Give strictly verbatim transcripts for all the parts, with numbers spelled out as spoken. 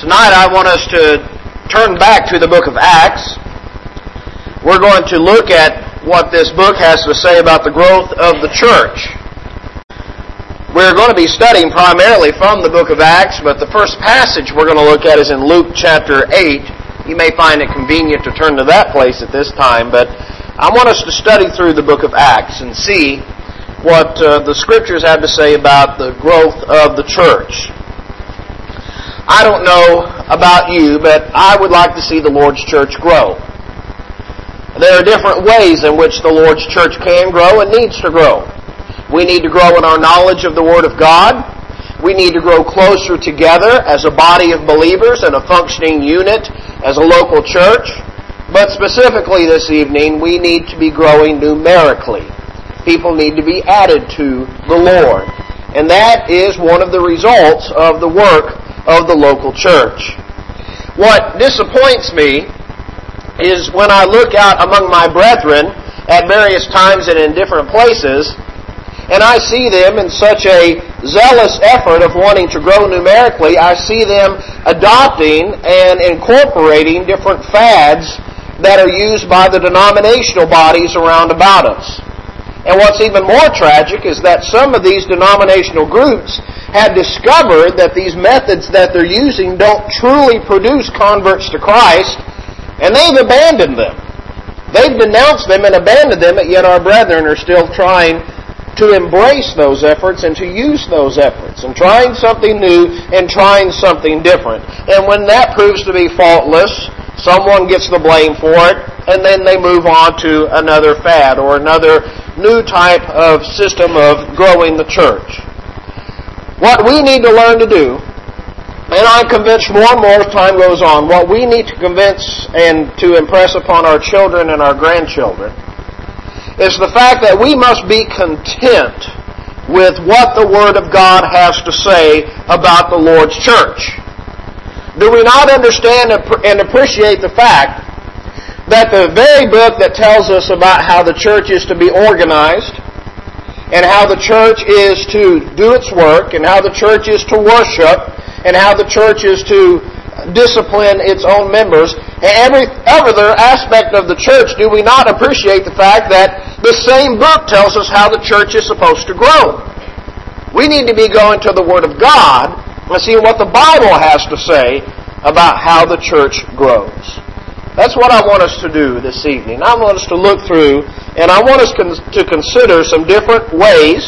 Tonight I want us to turn back to the book of Acts. We're going to look at what this book has to say about the growth of the church. We're going to be studying primarily from the book of Acts, but the first passage we're going to look at is in Luke chapter eight. You may find it convenient to turn to that place at this time, but I want us to study through the book of Acts and see what uh, the Scriptures have to say about the growth of the church. I don't know about you, but I would like to see the Lord's church grow. There are different ways in which the Lord's church can grow and needs to grow. We need to grow in our knowledge of the Word of God. We need to grow closer together as a body of believers and a functioning unit as a local church. But specifically this evening, we need to be growing numerically. People need to be added to the Lord. And that is one of the results of the work of the local church. What disappoints me is when I look out among my brethren at various times and in different places, and I see them in such a zealous effort of wanting to grow numerically, I see them adopting and incorporating different fads that are used by the denominational bodies around about us. And what's even more tragic is that some of these denominational groups have discovered that these methods that they're using don't truly produce converts to Christ, and they've abandoned them. They've denounced them and abandoned them, yet our brethren are still trying to embrace those efforts and to use those efforts, and trying something new and trying something different. And when that proves to be faultless, someone gets the blame for it, and then they move on to another fad or another new type of system of growing the church. What we need to learn to do, and I'm convinced more and more as time goes on, what we need to convince and to impress upon our children and our grandchildren is the fact that we must be content with what the Word of God has to say about the Lord's church. Do we not understand and appreciate the fact that the very book that tells us about how the church is to be organized and how the church is to do its work and how the church is to worship and how the church is to discipline its own members and every other aspect of the church, do we not appreciate the fact that the same book tells us how the church is supposed to grow? We need to be going to the Word of God and see what the Bible has to say about how the church grows. That's what I want us to do this evening. I want us to look through, and I want us to consider some different ways,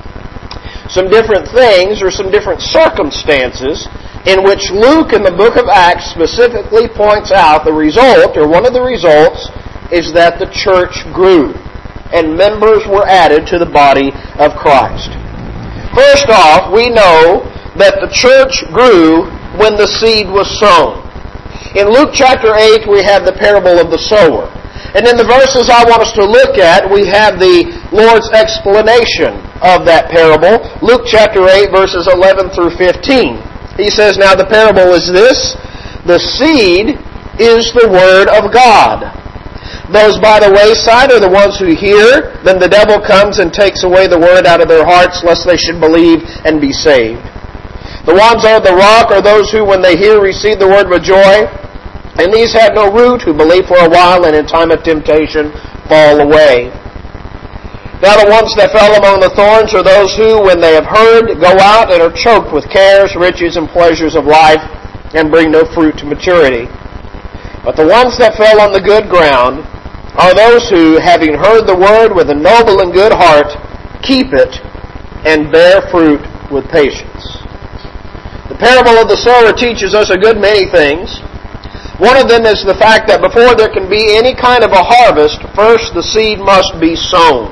some different things, or some different circumstances in which Luke in the book of Acts specifically points out the result, or one of the results, is that the church grew, and members were added to the body of Christ. First off, we know that the church grew when the seed was sown. In Luke chapter eight, we have the parable of the sower. And in the verses I want us to look at, we have the Lord's explanation of that parable. Luke chapter eight, verses eleven through fifteen. He says, "Now the parable is this, the seed is the word of God. Those by the wayside are the ones who hear, then the devil comes and takes away the word out of their hearts, lest they should believe and be saved. The ones on the rock are those who, when they hear, receive the word with joy. And these have no root, who believe for a while, and in time of temptation fall away. Now the ones that fell among the thorns are those who, when they have heard, go out and are choked with cares, riches, and pleasures of life, and bring no fruit to maturity. But the ones that fell on the good ground are those who, having heard the word with a noble and good heart, keep it, and bear fruit with patience." The parable of the sower teaches us a good many things. One of them is the fact that before there can be any kind of a harvest, first the seed must be sown.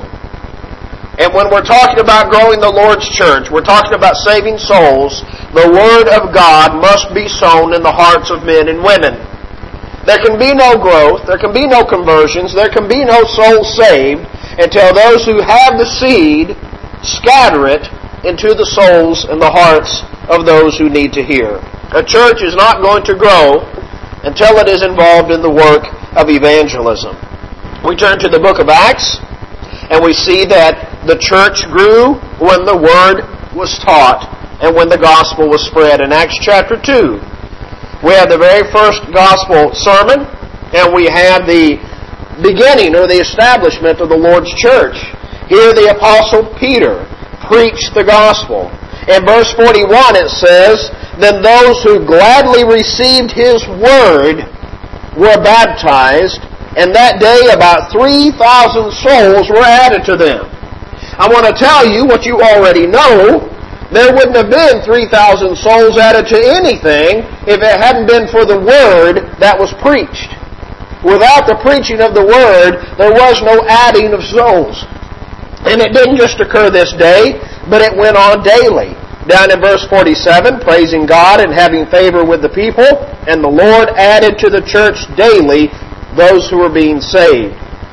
And when we're talking about growing the Lord's church, we're talking about saving souls, the Word of God must be sown in the hearts of men and women. There can be no growth, there can be no conversions, there can be no souls saved until those who have the seed scatter it into the souls and the hearts of those who need to hear. A church is not going to grow until it is involved in the work of evangelism. We turn to the book of Acts, and we see that the church grew when the word was taught and when the gospel was spread. In Acts chapter two, We have the very first gospel sermon, and we have the beginning or the establishment of the Lord's church. Here the Apostle Peter preached the gospel. In verse forty-one it says, "Then those who gladly received his word were baptized, and that day about three thousand souls were added to them." I want to tell you what you already know. There wouldn't have been three thousand souls added to anything if it hadn't been for the word that was preached. Without the preaching of the word, there was no adding of souls. And it didn't just occur this day, but it went on daily. Down in verse forty-seven, praising God and having favor with the people, and the Lord added to the church daily those who were being saved.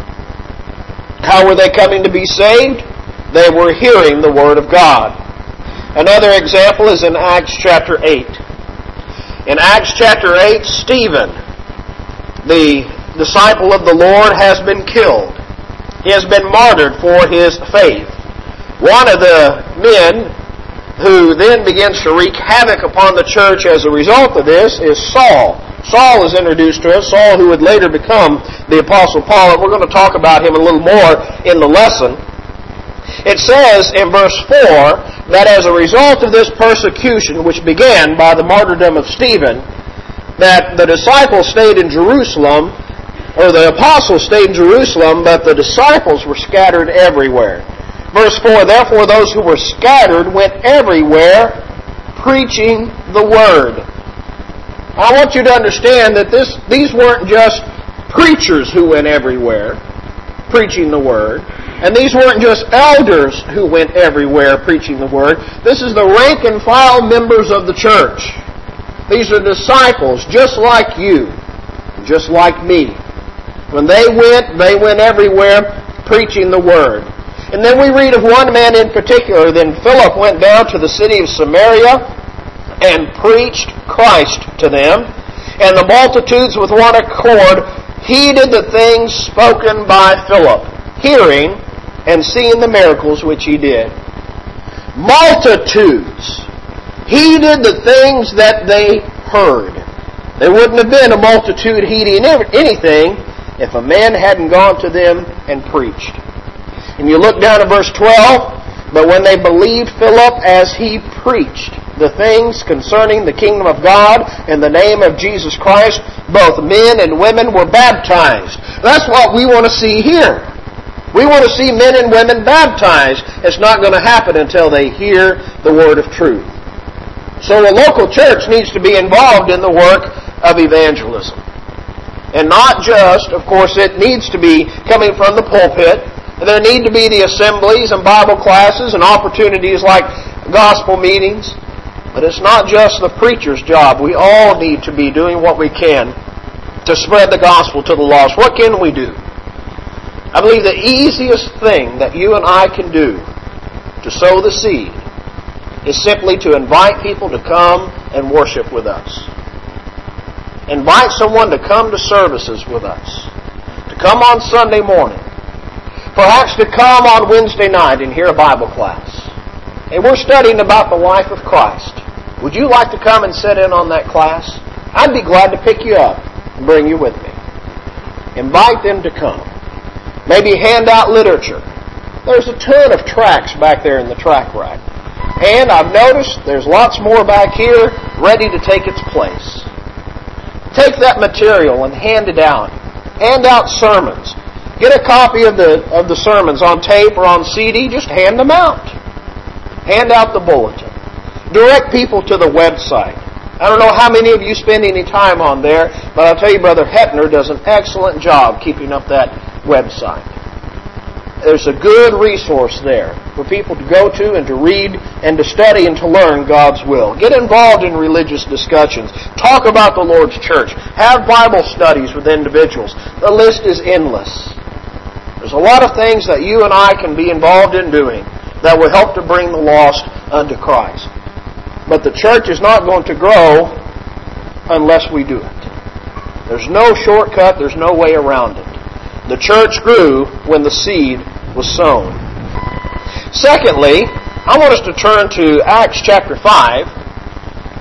How were they coming to be saved? They were hearing the word of God. Another example is in Acts chapter eight. In Acts chapter eight, Stephen, the disciple of the Lord, has been killed. He has been martyred for his faith. One of the men who then begins to wreak havoc upon the church as a result of this is Saul. Saul is introduced to us, Saul who would later become the Apostle Paul, and we're going to talk about him a little more in the lesson. It says in verse four that as a result of this persecution, which began by the martyrdom of Stephen, that the disciples stayed in Jerusalem, or the apostles stayed in Jerusalem, but the disciples were scattered everywhere. Verse four, "Therefore those who were scattered went everywhere, preaching the word." I want you to understand that this these weren't just preachers who went everywhere, preaching the word. And these weren't just elders who went everywhere preaching the word. This is the rank and file members of the church. These are disciples just like you, just like me. When they went, they went everywhere preaching the word. And then we read of one man in particular. Then Philip went down to the city of Samaria and preached Christ to them. And the multitudes with one accord heeded the things spoken by Philip, hearing and seeing the miracles which he did. Multitudes heeded the things that they heard. There wouldn't have been a multitude heeding anything if a man hadn't gone to them and preached. And you look down at verse twelve, "But when they believed Philip as he preached the things concerning the kingdom of God in the name of Jesus Christ, both men and women were baptized." That's what we want to see here. We want to see men and women baptized. It's not going to happen until they hear the word of truth. So a local church needs to be involved in the work of evangelism. And not just, of course, it needs to be coming from the pulpit. There need to be the assemblies and Bible classes and opportunities like gospel meetings. But it's not just the preacher's job. We all need to be doing what we can to spread the gospel to the lost. What can we do? I believe the easiest thing that you and I can do to sow the seed is simply to invite people to come and worship with us. Invite someone to come to services with us. To come on Sunday morning. Perhaps to come on Wednesday night and hear a Bible class. And we're studying about the life of Christ. Would you like to come and sit in on that class? I'd be glad to pick you up and bring you with me. Invite them to come. Maybe hand out literature. There's a ton of tracts back there in the tract rack. And I've noticed there's lots more back here ready to take its place. Take that material and hand it out. Hand out sermons. Get a copy of the of the sermons on tape or on C D. Just hand them out. Hand out the bulletin. Direct people to the website. I don't know how many of you spend any time on there, but I'll tell you, Brother Heppner does an excellent job keeping up that website. There's a good resource there for people to go to and to read and to study and to learn God's will. Get involved in religious discussions. Talk about the Lord's church. Have Bible studies with individuals. The list is endless. There's a lot of things that you and I can be involved in doing that will help to bring the lost unto Christ. But the church is not going to grow unless we do it. There's no shortcut. There's no way around it. The church grew when the seed was sown. Secondly, I want us to turn to Acts chapter five.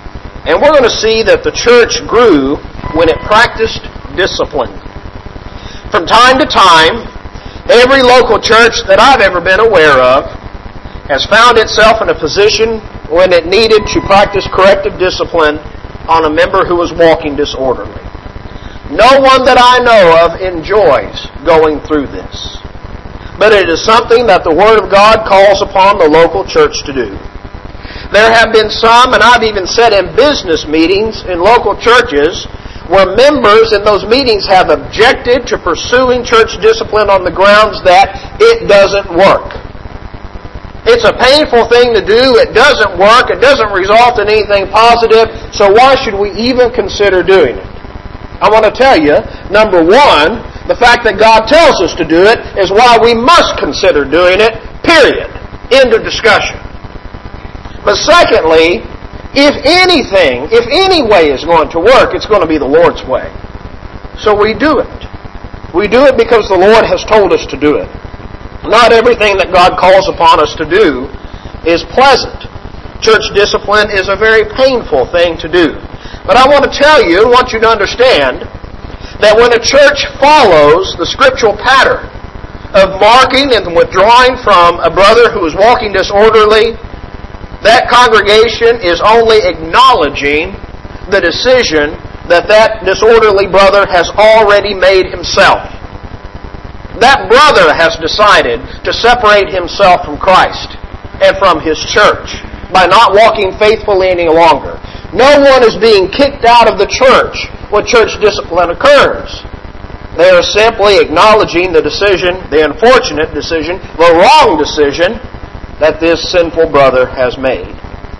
And we're going to see that the church grew when it practiced discipline. From time to time, every local church that I've ever been aware of has found itself in a position when it needed to practice corrective discipline on a member who was walking disorderly. No one that I know of enjoys going through this. But it is something that the Word of God calls upon the local church to do. There have been some, and I've even said in business meetings in local churches, where members in those meetings have objected to pursuing church discipline on the grounds that it doesn't work. It's a painful thing to do. It doesn't work. It doesn't result in anything positive. So why should we even consider doing it? I want to tell you, number one, the fact that God tells us to do it is why we must consider doing it, period. End of discussion. But secondly, if anything, if any way is going to work, it's going to be the Lord's way. So we do it. We do it because the Lord has told us to do it. Not everything that God calls upon us to do is pleasant. Church discipline is a very painful thing to do. But I want to tell you, and want you to understand, that when a church follows the scriptural pattern of marking and withdrawing from a brother who is walking disorderly, that congregation is only acknowledging the decision that that disorderly brother has already made himself. That brother has decided to separate himself from Christ and from His church by not walking faithfully any longer. No one is being kicked out of the church when church discipline occurs. They are simply acknowledging the decision, the unfortunate decision, the wrong decision that this sinful brother has made.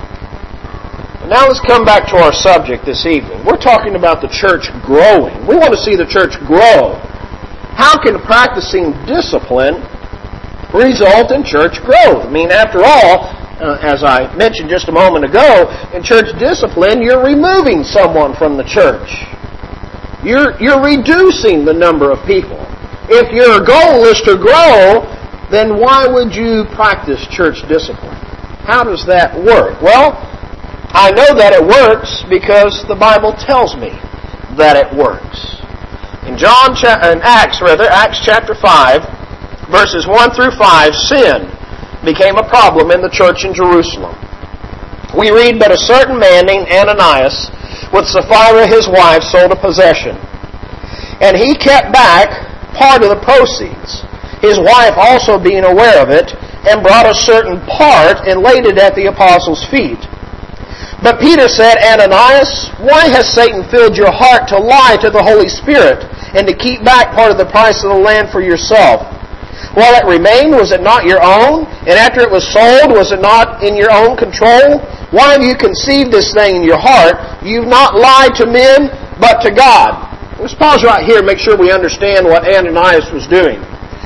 Now let's come back to our subject this evening. We're talking about the church growing. We want to see the church grow. How can practicing discipline result in church growth? I mean, after all, uh, as I mentioned just a moment ago, in church discipline, you're removing someone from the church. You're, you're reducing the number of people. If your goal is to grow, then why would you practice church discipline? How does that work? Well, I know that it works because the Bible tells me that it works. In John, in Acts rather, Acts chapter five, verses one through five, sin became a problem in the church in Jerusalem. We read, "But a certain man named Ananias, with Sapphira his wife, sold a possession. And he kept back part of the proceeds, his wife also being aware of it, and brought a certain part and laid it at the apostles' feet. But Peter said, Ananias, why has Satan filled your heart to lie to the Holy Spirit and to keep back part of the price of the land for yourself? While it remained, was it not your own? And after it was sold, was it not in your own control? Why have you conceived this thing in your heart? You've not lied to men, but to God." Let's pause right here and make sure we understand what Ananias was doing.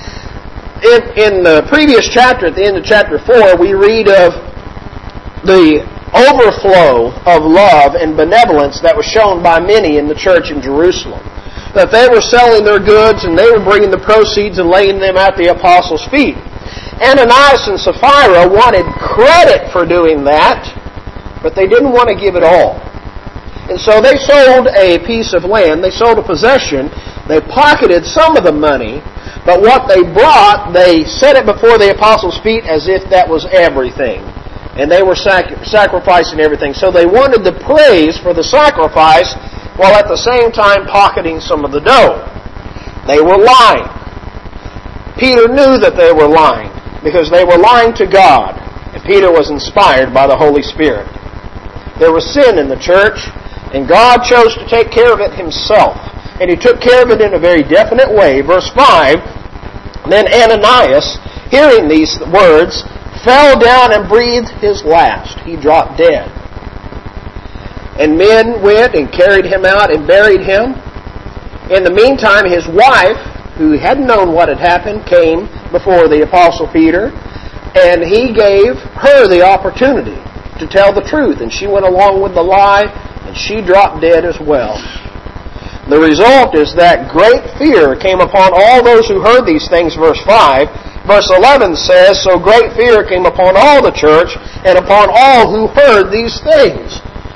In, in the previous chapter, at the end of chapter four, we read of the overflow of love and benevolence that was shown by many in the church in Jerusalem. That they were selling their goods and they were bringing the proceeds and laying them at the apostles' feet. Ananias and Sapphira wanted credit for doing that, but they didn't want to give it all. And so they sold a piece of land, they sold a possession, they pocketed some of the money, but what they brought, they set it before the apostles' feet as if that was everything. And they were sac- sacrificing everything. So they wanted the praise for the sacrifice while at the same time pocketing some of the dough. They were lying. Peter knew that they were lying because they were lying to God. And Peter was inspired by the Holy Spirit. There was sin in the church, and God chose to take care of it Himself. And He took care of it in a very definite way. Verse five, "Then Ananias, hearing these words, fell down and breathed his last." He dropped dead. And men went and carried him out and buried him. In the meantime, his wife, who hadn't known what had happened, came before the Apostle Peter, and he gave her the opportunity to tell the truth. And she went along with the lie, and she dropped dead as well. The result is that great fear came upon all those who heard these things, verse five. Verse eleven says, "So great fear came upon all the church and upon all who heard these things."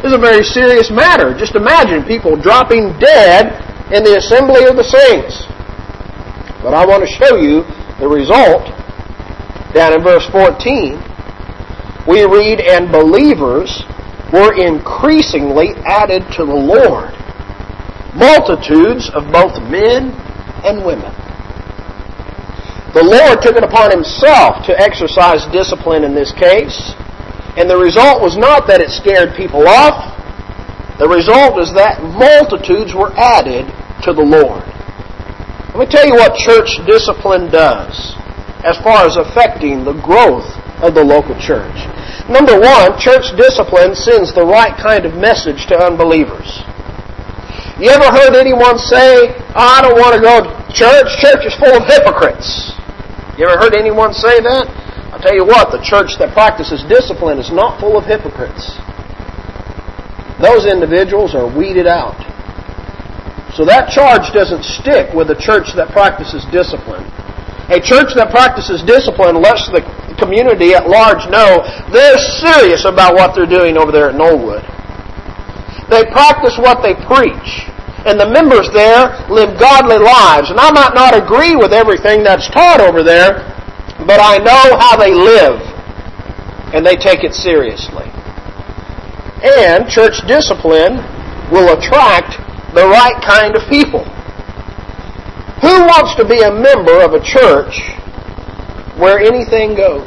This is a very serious matter. Just imagine people dropping dead in the assembly of the saints. But I want to show you the result. Down in verse fourteen, we read, "And believers were increasingly added to the Lord, multitudes of both men and women." The Lord took it upon Himself to exercise discipline in this case, and the result was not that it scared people off. The result is that multitudes were added to the Lord. Let me tell you what church discipline does as far as affecting the growth of the local church. Number one, church discipline sends the right kind of message to unbelievers. You ever heard anyone say, oh, I don't want to go to church, church is full of hypocrites? You ever heard anyone say that? I'll tell you what, the church that practices discipline is not full of hypocrites. Those individuals are weeded out. So that charge doesn't stick with a church that practices discipline. A church that practices discipline lets the community at large know they're serious about what they're doing over there at Knollwood. They practice what they preach. And the members there live godly lives. And I might not agree with everything that's taught over there, but I know how they live. And they take it seriously. And church discipline will attract the right kind of people. Who wants to be a member of a church where anything goes?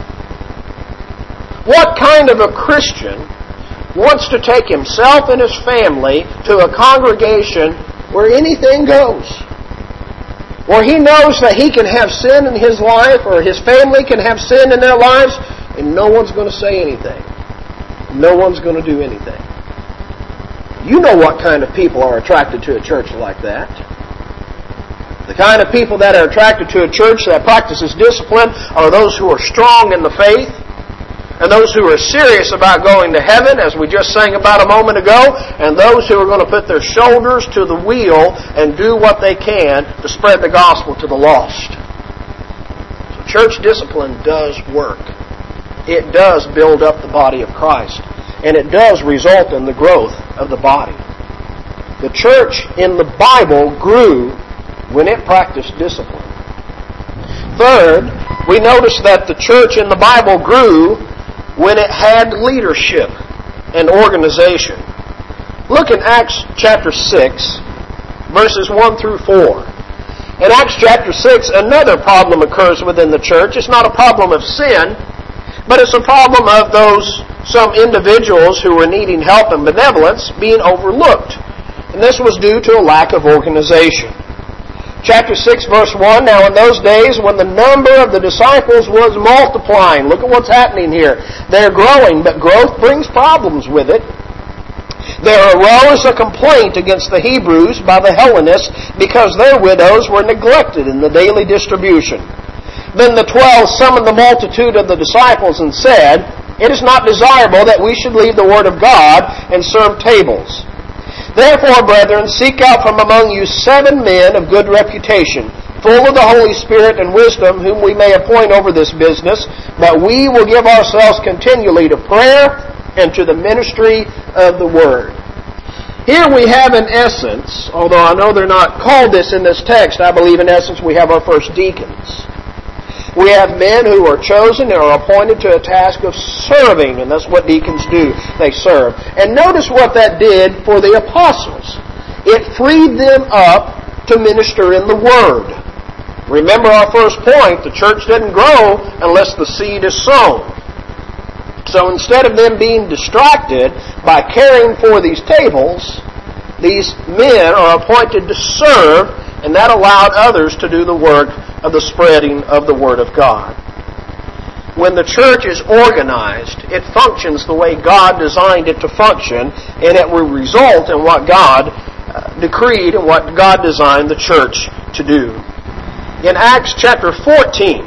What kind of a Christian wants to take himself and his family to a congregation where anything goes? Where he knows that he can have sin in his life or his family can have sin in their lives and no one's going to say anything. No one's going to do anything. You know what kind of people are attracted to a church like that. The kind of people that are attracted to a church that practices discipline are those who are strong in the faith and those who are serious about going to heaven, as we just sang about a moment ago, and those who are going to put their shoulders to the wheel and do what they can to spread the gospel to the lost. So church discipline does work. It does build up the body of Christ, and it does result in the growth of the body. The church in the Bible grew when it practiced discipline. Third, we notice that the church in the Bible grew when it had leadership and organization. Look in Acts chapter six, verses one through four. In Acts chapter six, another problem occurs within the church. It's not a problem of sin, but it's a problem of those, some individuals who were needing help and benevolence being overlooked. And this was due to a lack of organization. Chapter six, verse one, Now in those days when the number of the disciples was multiplying, look at what's happening here. They're growing, but growth brings problems with it. There arose a complaint against the Hebrews by the Hellenists because their widows were neglected in the daily distribution. Then the twelve summoned the multitude of the disciples and said, It is not desirable that we should leave the word of God and serve tables. Therefore, brethren, seek out from among you seven men of good reputation, full of the Holy Spirit and wisdom, whom we may appoint over this business, that we will give ourselves continually to prayer and to the ministry of the Word. Here we have in essence, although I know they're not called this in this text, I believe in essence we have our first deacons. We have men who are chosen and are appointed to a task of serving, and that's what deacons do. They serve. And notice what that did for the apostles. It freed them up to minister in the Word. Remember our first point, the church doesn't grow unless the seed is sown. So instead of them being distracted by caring for these tables, these men are appointed to serve, and that allowed others to do the work of the spreading of the Word of God. When the church is organized, it functions the way God designed it to function, and it will result in what God uh, decreed and what God designed the church to do. In Acts chapter fourteen,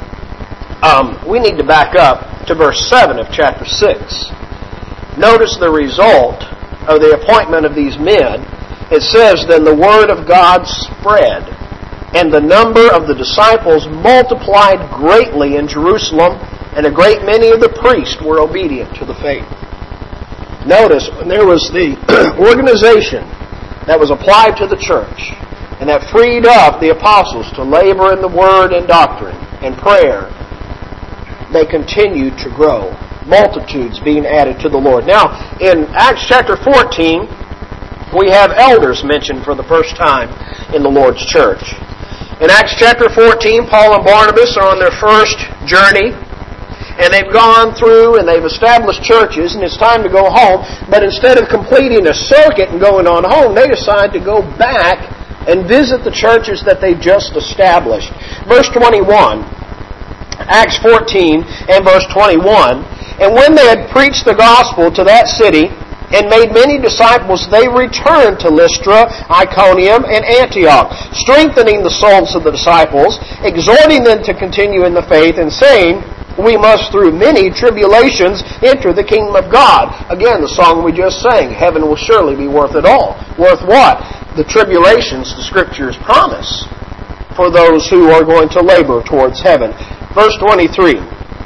um, we need to back up to verse seven of chapter six. Notice the result of the appointment of these men. It says, Then the word of God spread, and the number of the disciples multiplied greatly in Jerusalem, and a great many of the priests were obedient to the faith. Notice, when there was the organization that was applied to the church, and that freed up the apostles to labor in the Word and doctrine and prayer, they continued to grow. Multitudes being added to the Lord. Now, in Acts chapter fourteen, we have elders mentioned for the first time in the Lord's church. In Acts chapter fourteen, Paul and Barnabas are on their first journey, and they've gone through and they've established churches, and it's time to go home. But instead of completing a circuit and going on home, they decide to go back and visit the churches that they just established. Verse twenty-one, Acts fourteen and verse twenty-one, and when they had preached the gospel to that city and made many disciples, they returned to Lystra, Iconium, and Antioch, strengthening the souls of the disciples, exhorting them to continue in the faith, and saying, we must through many tribulations enter the kingdom of God. Again, the song we just sang, heaven will surely be worth it all. Worth what? The tribulations the Scriptures promise for those who are going to labor towards heaven. Verse twenty-three,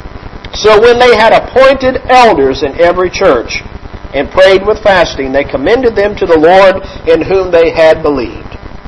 so when they had appointed elders in every church and prayed with fasting, they commended them to the Lord in whom they had believed.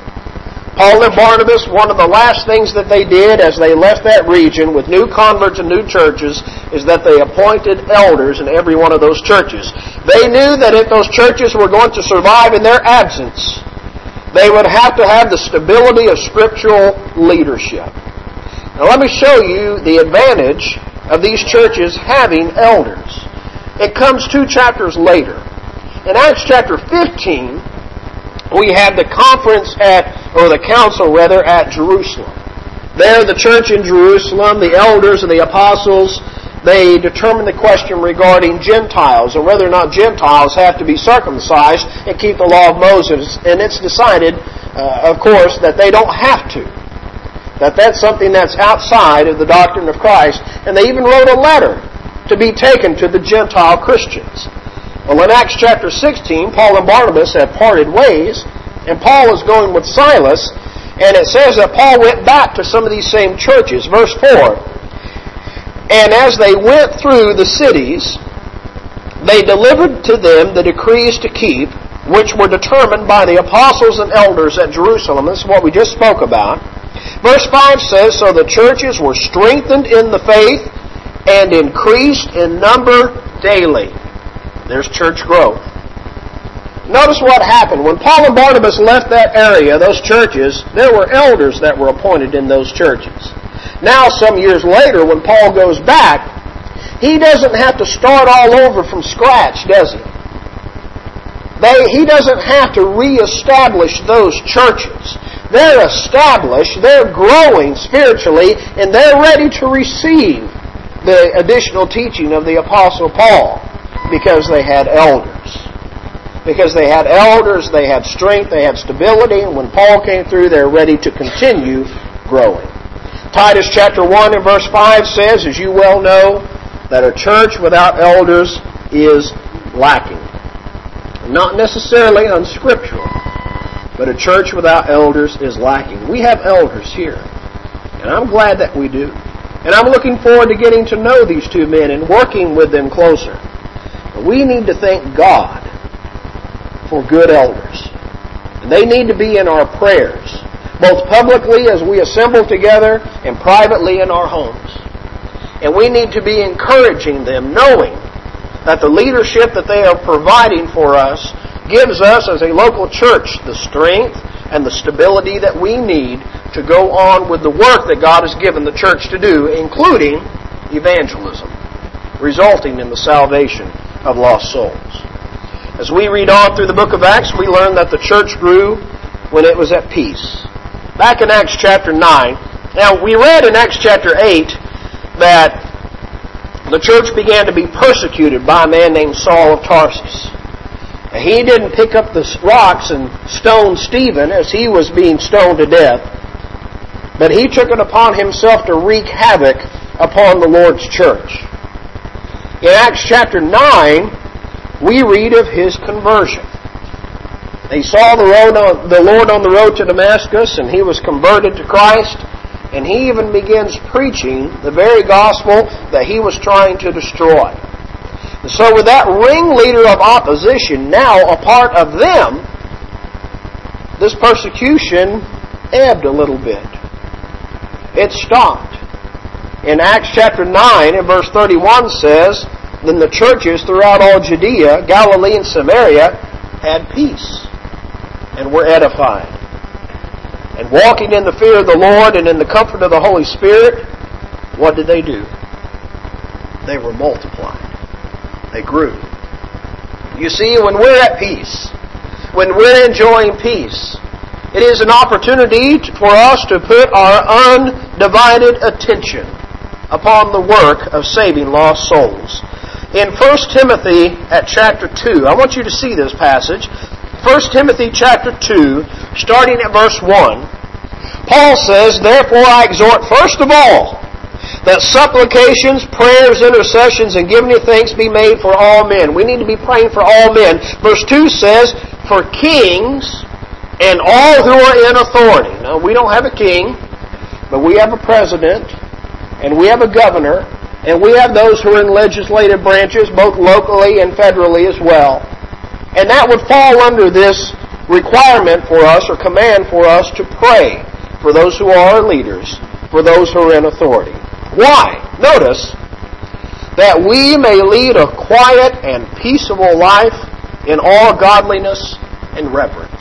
Paul and Barnabas, one of the last things that they did as they left that region with new converts and new churches is that they appointed elders in every one of those churches. They knew that if those churches were going to survive in their absence, they would have to have the stability of scriptural leadership. Now let me show you the advantage of these churches having elders. It comes two chapters later. In Acts chapter fifteen, we have the conference at, or the council rather, at Jerusalem. There, the church in Jerusalem, the elders and the apostles, they determine the question regarding Gentiles, and whether or not Gentiles have to be circumcised and keep the law of Moses. And it's decided, uh, of course, that they don't have to. That that's something that's outside of the doctrine of Christ. And they even wrote a letter to be taken to the Gentile Christians. Well, in Acts chapter sixteen, Paul and Barnabas have parted ways, and Paul is going with Silas, and it says that Paul went back to some of these same churches. Verse four, and as they went through the cities, they delivered to them the decrees to keep, which were determined by the apostles and elders at Jerusalem. This is what we just spoke about. Verse five says, so the churches were strengthened in the faith and increased in number daily. There's church growth. Notice what happened. When Paul and Barnabas left that area, those churches, there were elders that were appointed in those churches. Now, some years later, when Paul goes back, he doesn't have to start all over from scratch, does he? They, he doesn't have to reestablish those churches. They're established, they're growing spiritually, and they're ready to receive the additional teaching of the Apostle Paul. Because they had elders. Because they had elders, they had strength, they had stability, and when Paul came through, they're ready to continue growing. Titus chapter one and verse five says, as you well know, that a church without elders is lacking. Not necessarily unscriptural, but a church without elders is lacking. We have elders here, and I'm glad that we do. And I'm looking forward to getting to know these two men and working with them closer. We need to thank God for good elders. And they need to be in our prayers, both publicly as we assemble together and privately in our homes. And we need to be encouraging them, knowing that the leadership that they are providing for us gives us as a local church the strength and the stability that we need to go on with the work that God has given the church to do, including evangelism, resulting in the salvation of lost souls. As we read on through the book of Acts, we learn that the church grew when it was at peace. Back in Acts chapter nine, now we read in Acts chapter eight that the church began to be persecuted by a man named Saul of Tarsus. He didn't pick up the rocks and stone Stephen as he was being stoned to death, but he took it upon himself to wreak havoc upon the Lord's church. In Acts chapter nine, we read of his conversion. He saw the, road on, the Lord on the road to Damascus, and he was converted to Christ, and he even begins preaching the very gospel that he was trying to destroy. So with that ringleader of opposition now a part of them, this persecution ebbed a little bit. It stopped. In Acts chapter nine and verse thirty-one says, then the churches throughout all Judea, Galilee, and Samaria had peace and were edified. And walking in the fear of the Lord and in the comfort of the Holy Spirit, what did they do? They were multiplied. They grew. You see, when we're at peace, when we're enjoying peace, it is an opportunity for us to put our undivided attention upon the work of saving lost souls. In First Timothy at chapter two, I want you to see this passage. First Timothy chapter two, starting at verse one, Paul says, therefore I exhort first of all, that supplications, prayers, intercessions, and giving of thanks be made for all men. We need to be praying for all men. Verse two says, for kings and all who are in authority. Now, we don't have a king, but we have a president, and we have a governor, and we have those who are in legislative branches, both locally and federally as well. And that would fall under this requirement for us, or command for us, to pray for those who are our leaders, for those who are in authority. Why? Notice that we may lead a quiet and peaceable life in all godliness and reverence.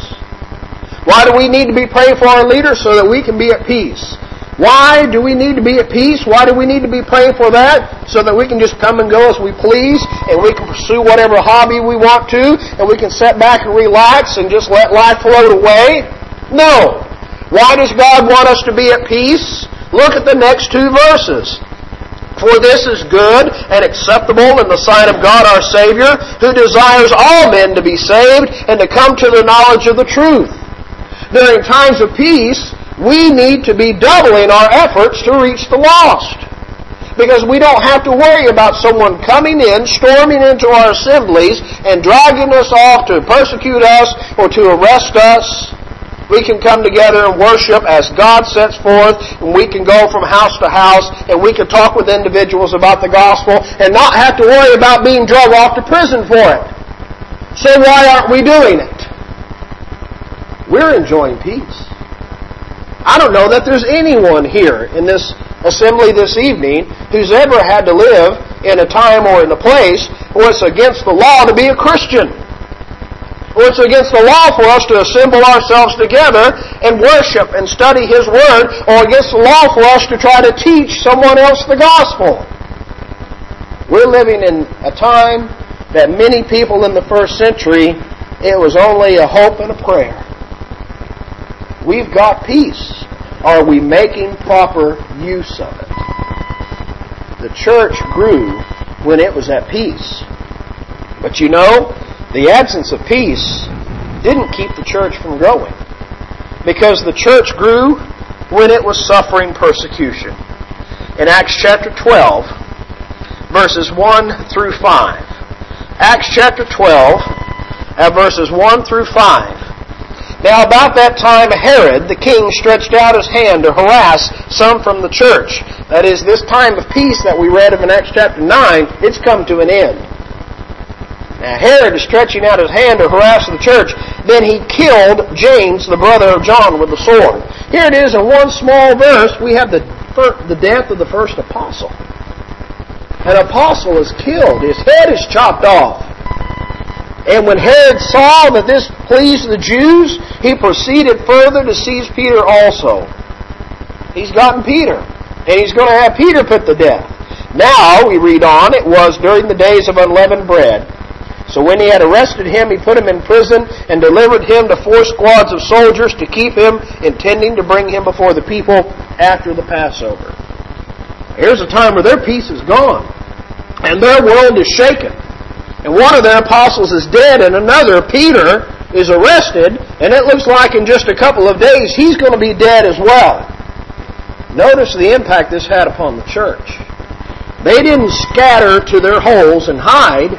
Why do we need to be praying for our leaders? So that we can be at peace. Why do we need to be at peace? Why do we need to be praying for that? So that we can just come and go as we please, and we can pursue whatever hobby we want to, and we can sit back and relax and just let life float away? No. Why does God want us to be at peace? Look at the next two verses. For this is good and acceptable in the sight of God our Savior, who desires all men to be saved and to come to the knowledge of the truth. During times of peace, we need to be doubling our efforts to reach the lost. Because we don't have to worry about someone coming in, storming into our assemblies, and dragging us off to persecute us or to arrest us. We can come together and worship as God sets forth, and we can go from house to house, and we can talk with individuals about the gospel, and not have to worry about being drug off to prison for it. So why aren't we doing it? We're enjoying peace. I don't know that there's anyone here in this assembly this evening who's ever had to live in a time or in a place where it's against the law to be a Christian. Or it's against the law for us to assemble ourselves together and worship and study His Word, or against the law for us to try to teach someone else the gospel. We're living in a time that many people in the first century, it was only a hope and a prayer. We've got peace. Are we making proper use of it? The church grew when it was at peace. But you know, the absence of peace didn't keep the church from growing, because the church grew when it was suffering persecution. In Acts chapter twelve, verses one through five. Acts chapter twelve, at verses one through five. Now about that time Herod the king stretched out his hand to harass some from the church. That is, this time of peace that we read of in Acts chapter nine, it's come to an end. Now Herod is stretching out his hand to harass the church. Then he killed James, the brother of John, with a sword. Here it is in one small verse, we have the, the death of the first apostle. An apostle is killed. His head is chopped off. And when Herod saw that this pleased the Jews, he proceeded further to seize Peter also. He's gotten Peter, and he's going to have Peter put to death. Now, we read on, it was during the days of unleavened bread. So when he had arrested him, he put him in prison and delivered him to four squads of soldiers to keep him, intending to bring him before the people after the Passover. Here's a time where their peace is gone, and their world is shaken. And one of their apostles is dead, and another, Peter, is arrested, and it looks like in just a couple of days he's going to be dead as well. Notice the impact this had upon the church. They didn't scatter to their holes and hide.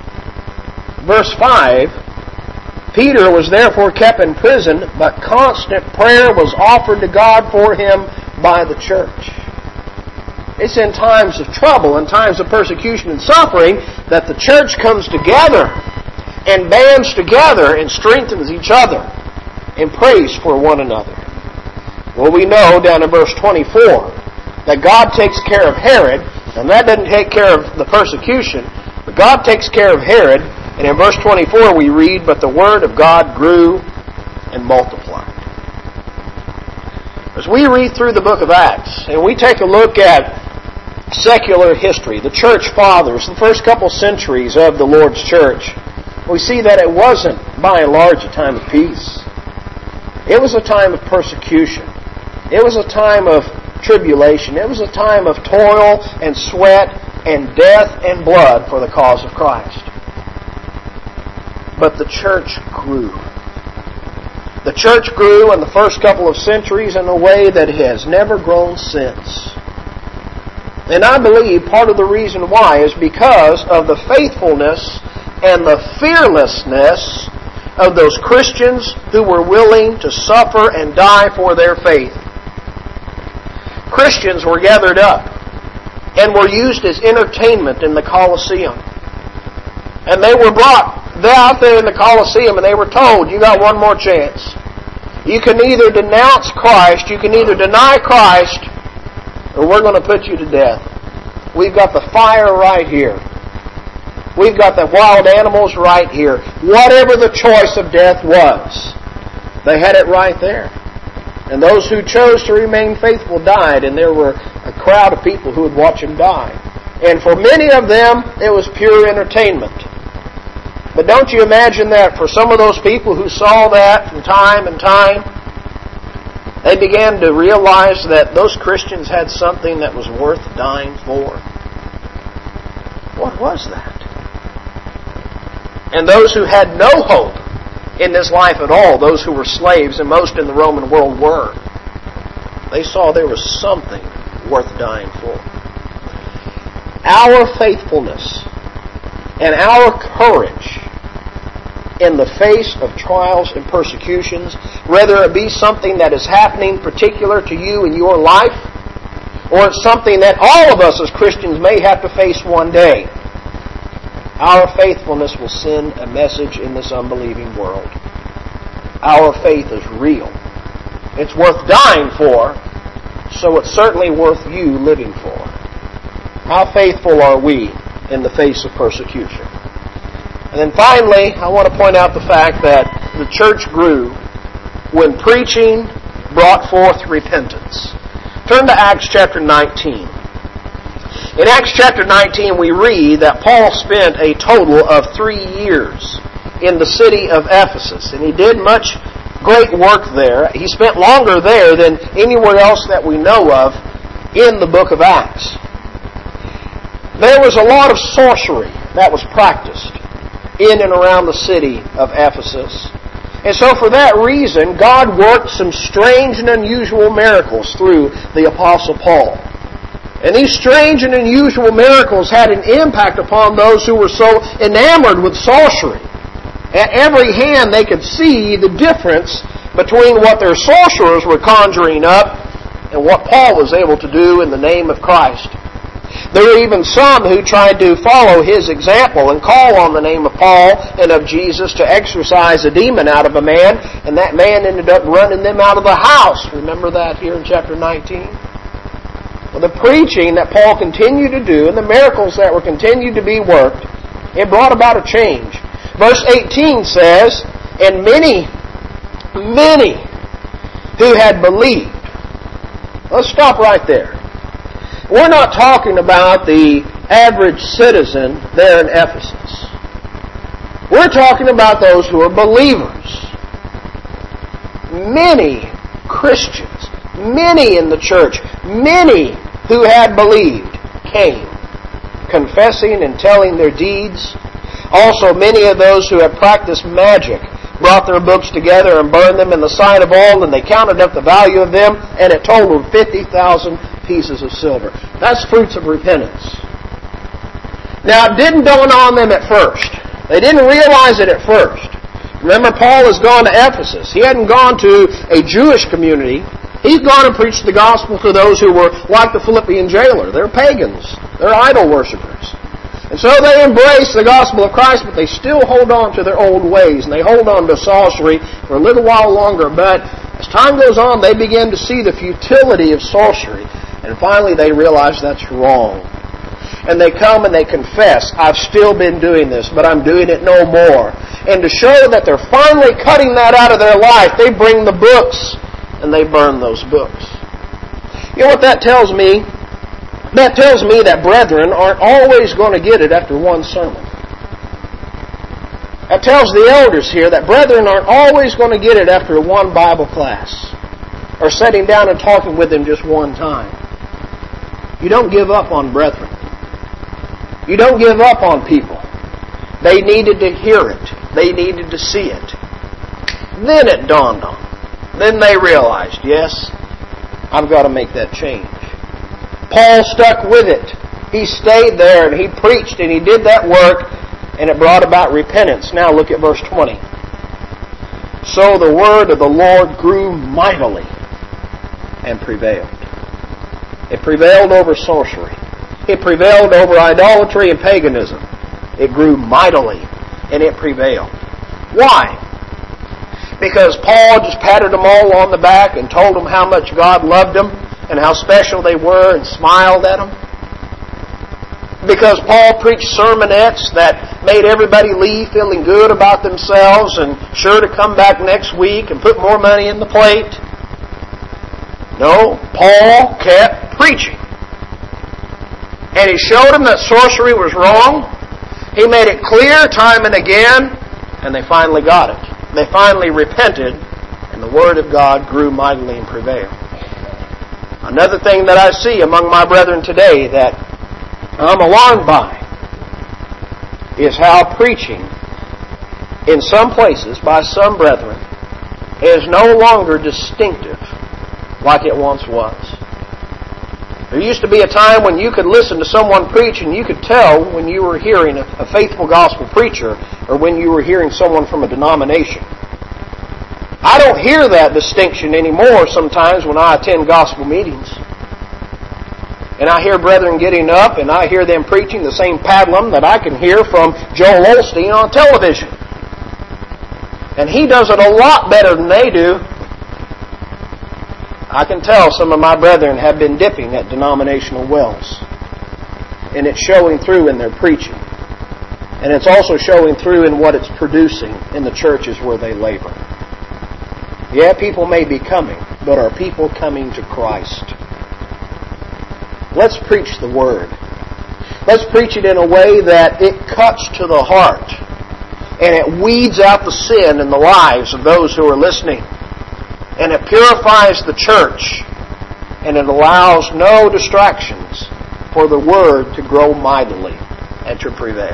Verse five, Peter was therefore kept in prison, but constant prayer was offered to God for him by the church. It's in times of trouble, in times of persecution and suffering, that the church comes together and bands together and strengthens each other and prays for one another. Well, we know down in verse twenty-four that God takes care of Herod, and that doesn't take care of the persecution, but God takes care of Herod. And in verse twenty-four we read, "But the word of God grew and multiplied." As we read through the book of Acts, and we take a look at secular history, the church fathers, the first couple centuries of the Lord's church, we see that it wasn't, by and large, a time of peace. It was a time of persecution. It was a time of tribulation. It was a time of toil and sweat and death and blood for the cause of Christ. But the church grew. The church grew in the first couple of centuries in a way that it has never grown since. And I believe part of the reason why is because of the faithfulness and the fearlessness of those Christians who were willing to suffer and die for their faith. Christians were gathered up and were used as entertainment in the Colosseum. And they were brought out there in the Colosseum and they were told, you got one more chance. You can either denounce Christ, you can either deny Christ, or we're going to put you to death. We've got the fire right here. We've got the wild animals right here. Whatever the choice of death was, they had it right there. And those who chose to remain faithful died, and there were a crowd of people who would watch them die. And for many of them, it was pure entertainment. But don't you imagine that for some of those people who saw that from time and time, they began to realize that those Christians had something that was worth dying for. What was that? And those who had no hope in this life at all, those who were slaves, and most in the Roman world were, they saw there was something worth dying for. Our faithfulness and our courage in the face of trials and persecutions, whether it be something that is happening particular to you in your life, or it's something that all of us as Christians may have to face one day, our faithfulness will send a message in this unbelieving world. Our faith is real. It's worth dying for, so it's certainly worth you living for. How faithful are we in the face of persecution? And then finally, I want to point out the fact that the church grew when preaching brought forth repentance. Turn to Acts chapter nineteen. In Acts chapter nineteen, we read that Paul spent a total of three years in the city of Ephesus, and he did much great work there. He spent longer there than anywhere else that we know of in the book of Acts. There was a lot of sorcery that was practiced in and around the city of Ephesus. And so for that reason, God worked some strange and unusual miracles through the Apostle Paul. And these strange and unusual miracles had an impact upon those who were so enamored with sorcery. At every hand they could see the difference between what their sorcerers were conjuring up and what Paul was able to do in the name of Christ. There were even some who tried to follow his example and call on the name of Paul and of Jesus to exorcise a demon out of a man, and that man ended up running them out of the house. Remember that here in chapter nineteen? Well, the preaching that Paul continued to do and the miracles that were continued to be worked, it brought about a change. Verse eighteen says, and many, many who had believed. Let's stop right there. We're not talking about the average citizen there in Ephesus. We're talking about those who are believers. Many Christians, many in the church, many who had believed came, confessing and telling their deeds. Also, many of those who had practiced magic brought their books together and burned them in the sight of all, and they counted up the value of them, and it totaled fifty thousand pieces of silver. That's fruits of repentance. Now, it didn't dawn on them at first. They didn't realize it at first. Remember, Paul has gone to Ephesus. He hadn't gone to a Jewish community. He's gone and preached the gospel to those who were like the Philippian jailer. They're pagans. They're idol worshippers. And so they embrace the gospel of Christ, but they still hold on to their old ways, and they hold on to sorcery for a little while longer. But as time goes on, they begin to see the futility of sorcery, and finally they realize that's wrong. And they come and they confess, I've still been doing this, but I'm doing it no more. And to show that they're finally cutting that out of their life, they bring the books and they burn those books. You know what that tells me? That tells me that brethren aren't always going to get it after one sermon. That tells the elders here that brethren aren't always going to get it after one Bible class or sitting down and talking with them just one time. You don't give up on brethren. You don't give up on people. They needed to hear it. They needed to see it. Then it dawned on them. Then they realized, yes, I've got to make that change. Paul stuck with it. He stayed there and he preached and he did that work and it brought about repentance. Now look at verse twenty. So the word of the Lord grew mightily and prevailed. It prevailed over sorcery. It prevailed over idolatry and paganism. It grew mightily and it prevailed. Why? Because Paul just patted them all on the back and told them how much God loved them and how special they were and smiled at them? Because Paul preached sermonettes that made everybody leave feeling good about themselves and sure to come back next week and put more money in the plate? No, Paul kept preaching. And he showed them that sorcery was wrong. He made it clear time and again, and they finally got it. They finally repented, and the Word of God grew mightily and prevailed. Another thing that I see among my brethren today that I'm alarmed by is how preaching in some places by some brethren is no longer distinctive like it once was. There used to be a time when you could listen to someone preach and you could tell when you were hearing a faithful gospel preacher or when you were hearing someone from a denomination. I don't hear that distinction anymore sometimes when I attend gospel meetings. And I hear brethren getting up and I hear them preaching the same pablum that I can hear from Joel Osteen on television. And he does it a lot better than they do. I can tell some of my brethren have been dipping at denominational wells. And it's showing through in their preaching. And it's also showing through in what it's producing in the churches where they labor. Yeah, people may be coming, but are people coming to Christ? Let's preach the Word. Let's preach it in a way that it cuts to the heart. And it weeds out the sin in the lives of those who are listening. And it purifies the church. And it allows no distractions for the Word to grow mightily and to prevail.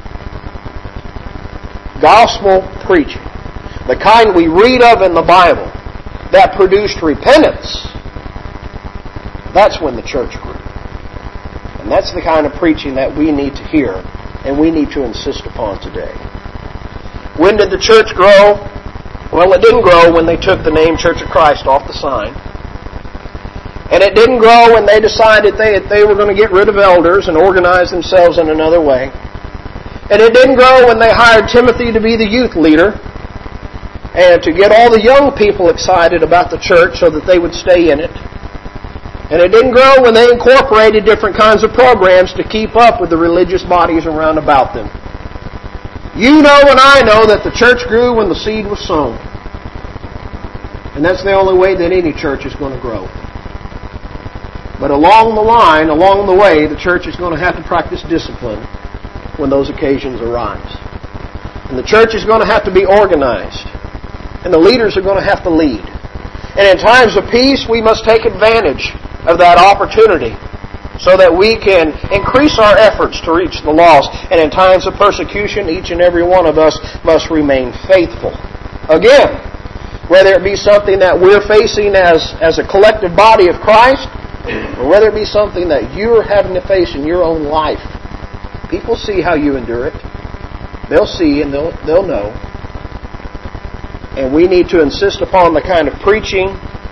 Gospel preaching, the kind we read of in the Bible, that produced repentance, that's when the church grew. And that's the kind of preaching that we need to hear and we need to insist upon today. When did the church grow? Well, it didn't grow when they took the name Church of Christ off the sign. And it didn't grow when they decided they, they were going to get rid of elders and organize themselves in another way. And it didn't grow when they hired Timothy to be the youth leader and to get all the young people excited about the church so that they would stay in it. And it didn't grow when they incorporated different kinds of programs to keep up with the religious bodies around about them. You know and I know that the church grew when the seed was sown. And that's the only way that any church is going to grow. But along the line, along the way, the church is going to have to practice discipline when those occasions arise. And the church is going to have to be organized. And the leaders are going to have to lead. And in times of peace, we must take advantage of that opportunity so that we can increase our efforts to reach the lost. And in times of persecution, each and every one of us must remain faithful. Again, whether it be something that we're facing as, as a collective body of Christ, or whether it be something that you're having to face in your own life, people see how you endure it. They'll see and they'll, they'll know. And we need to insist upon the kind of preaching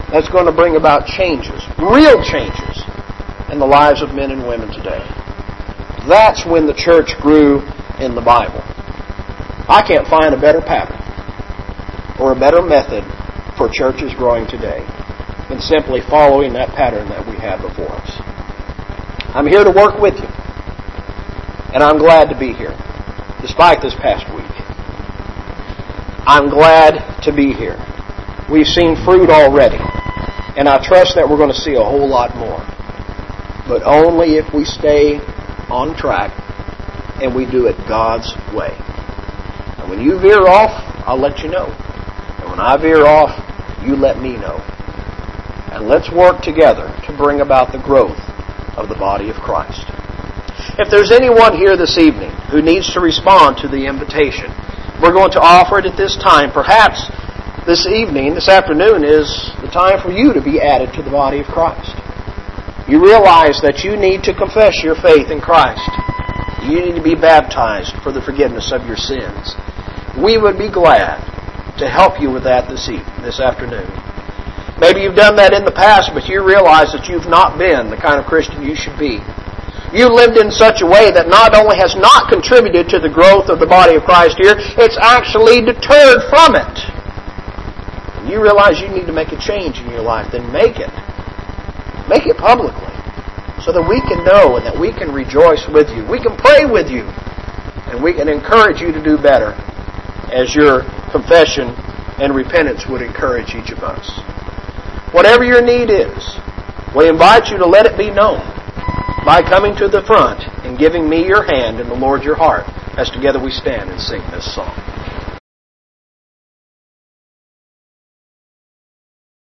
that's going to bring about changes, real changes, in the lives of men and women today. That's when the church grew in the Bible. I can't find a better pattern or a better method for churches growing today than simply following that pattern that we have before us. I'm here to work with you, and I'm glad to be here, despite this past week. I'm glad to be here. We've seen fruit already, and I trust that we're going to see a whole lot more. But only if we stay on track and we do it God's way. And when you veer off, I'll let you know. And when I veer off, you let me know. And let's work together to bring about the growth of the body of Christ. If there's anyone here this evening who needs to respond to the invitation, we're going to offer it at this time. Perhaps this evening, this afternoon, is the time for you to be added to the body of Christ. You realize that you need to confess your faith in Christ. You need to be baptized for the forgiveness of your sins. We would be glad to help you with that this evening, this afternoon. Maybe you've done that in the past, but you realize that you've not been the kind of Christian you should be. You lived in such a way that not only has not contributed to the growth of the body of Christ here, it's actually deterred from it. And you realize you need to make a change in your life, then make it. Make it publicly so that we can know and that we can rejoice with you. We can pray with you. And we can encourage you to do better as your confession and repentance would encourage each of us. Whatever your need is, we invite you to let it be known by coming to the front and giving me your hand and the Lord your heart as together we stand and sing this song.